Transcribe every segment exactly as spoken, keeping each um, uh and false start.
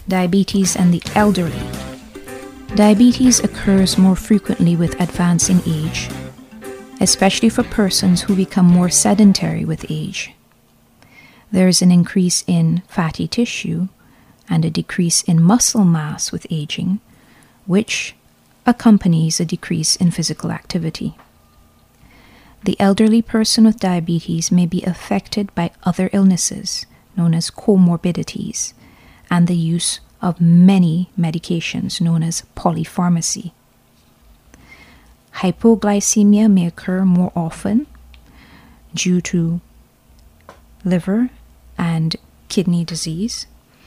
Diabetes and the elderly. Diabetes occurs more frequently with advancing age, especially for persons who become more sedentary with age. There is an increase in fatty tissue and a decrease in muscle mass with aging, which accompanies a decrease in physical activity. The elderly person with diabetes may be affected by other illnesses, known as comorbidities, and the use of many medications, known as polypharmacy. Hypoglycemia may occur more often due to liver and kidney disease,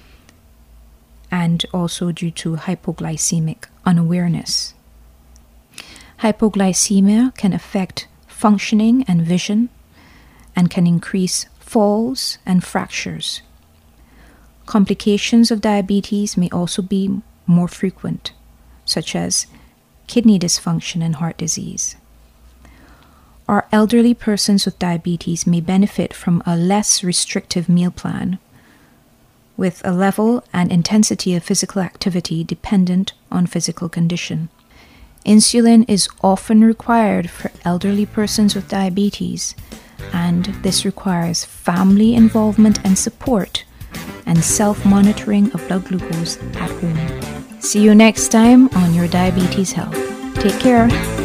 and also due to hypoglycemic unawareness. Hypoglycemia can affect functioning and vision, and can increase falls and fractures. Complications of diabetes may also be more frequent, such as kidney dysfunction and heart disease. Our elderly persons with diabetes may benefit from a less restrictive meal plan, with a level and intensity of physical activity dependent on physical condition. Insulin is often required for elderly persons with diabetes, and this requires family involvement and support, and self-monitoring of blood glucose at home. See you next time on Your Diabetes Health. Take care.